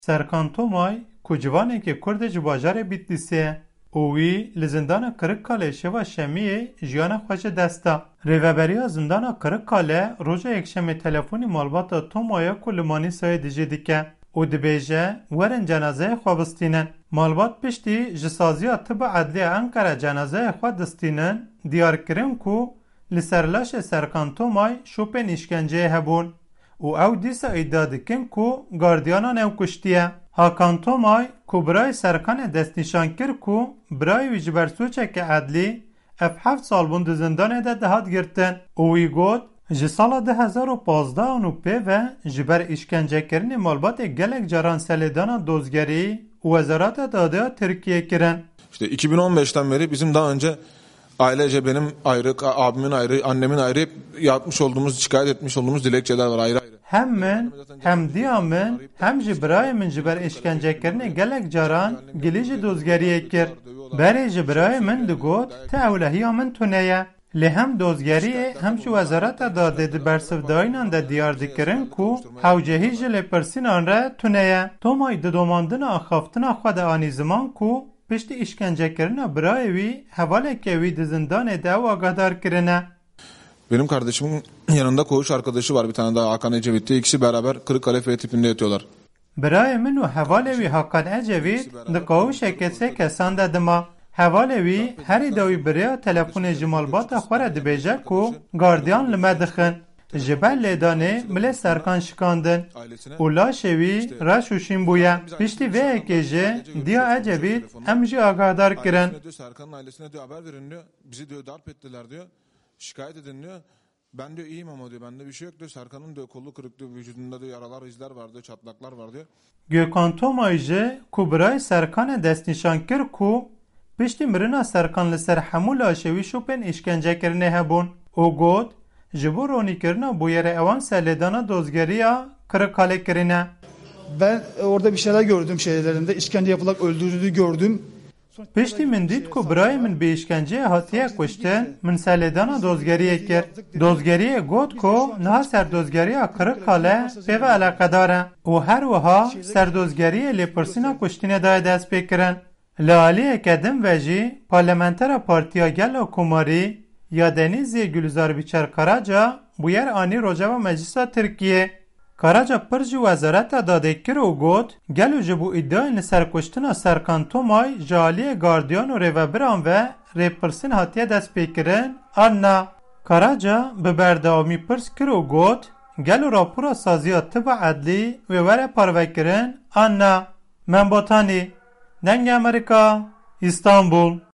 Serkan Tomay ku civanekî Kurd ji bajarê Bitlisê ye û wî li zindana Kirikkale şeva şemiyê jiyana xwe ji dest da. Rêveberiya zindana Kirikkale roja yekşemê telefonî malbata Tomaya ku li Manîsayê dijî dike û dibêje werin cenazeyê xwe bistînin. Malbat piştî ji saziya Tiba Edliya Enkere cenazeyê xwe distînin, diyarkirin ku li ser laşê Serkan Tomay şopên îşkenceyê hebûn û ew dîsa îdia dikin ku gardiyanan ew kuştiye. Hakan Tomay ku birayê Serkanê destnîşan kir ku birayê wî ji ber suçeke edlî ev 7 sal bûn di zindanê de dihat girtin û wî got ji sala 2015 û pê ve ji ber îşkencekirinê malbatê gelek caran selêdana dozgerî û Wezareta Dadiya Tirkiye kirin. İşte 2015'ten beri bizim daha önce ailece benim ayrı, abimin ayrı, annemin ayrı yapmış olduğumuz, şikayet etmiş olduğumuz dilekçeler var ayrı ayrı. Hem min, hem diya min, hem ji birayê min ji ber îşkencekirinê gelek caran gilî ji dozgeriyê kir. Berê ji birayê min digot te ewlehiya min tune ye. Lê hem dozgeriyê hem ji Wezareta Dadê di bersivdayînan de diyar dikirin ku hewcehî ji lêpirsînan re tune ye. Tomay di domandina axaftina xwe de anî ziman ku piştî îşkencekirina birayê wî hevaleke wî di zindanê de ew agadar kirine. Benim kardeşimin yanında koğuş arkadaşı var bir tane daha Hakan Ecevit'te. İkisi beraber Kırıkkale F tipinde yatıyorlar. Birayê min û hevalê wî Hakan Ecevît di qawûşekê sê kesan de dima. Hevalê wî herî de wî biriya telefonê ji malbata xwe re dibêje ku gardiyan li me dixin. Ji ber lêdanê milê Serkan şikandin û laşê wî reş û şîn bûye. Piştî vê yekê jî Diya Ecevît em jî agadar kirin. Serkan'ın ailesine diyor haber verin diyor. Bizi diyor darp ettiler diyor. Şikayet edin diyor. Ben diyor iyiyim ama diyor bende bir şey yok diyor. Serkan'ın diyor kolu kırık diyor. Vücudunda diyor yaralar, izler var diyor. Çatlaklar var diyor. Gökhan Tomay jî ku birayê Serkanê destnîşan kir ku piştî mirina Serkan li ser hemû laşê wî şopên îşkencekirinê hebûn û got ji bo ronîkirina bûyerê ewan selêdana dozgeriya Kirikkale kirine. Ben orada bir şeyler gördüm şeylerinde. İşkence yapılarak öldürüldüğünü gördüm. Piştî min dît ku birayê min bi îşkenceyê hatiye kuştin, min selêdana dozgeriyê kir. Dozgeriyê got ku niha serdozgeriya Kirikkale pê ve eleqedar e û her wiha serdozgeriyê lêpirsîna kuştinê de dest pê kirin. Li aliyeke din ve jî Parlamentera Partiya Gela Komarî ya Denîzê Gülzar Biçer Karaca bûyer anî Rojava Meclisa Tirkiye. Karaca pir ji Wezareta Dadê kir û got gelo ji bo îddiayên li ser kuştina Serkan Tomay ji aliyê gardiyan û rêvebiran ve rêpirsîn hatiye dest pêkirin an na. Karaca bi berdewamî pirs kir û got gelo rapora saziya Tiba Edlî wê were parvekirin an na. Menbatanî Dengê Amerîka, İstanbul.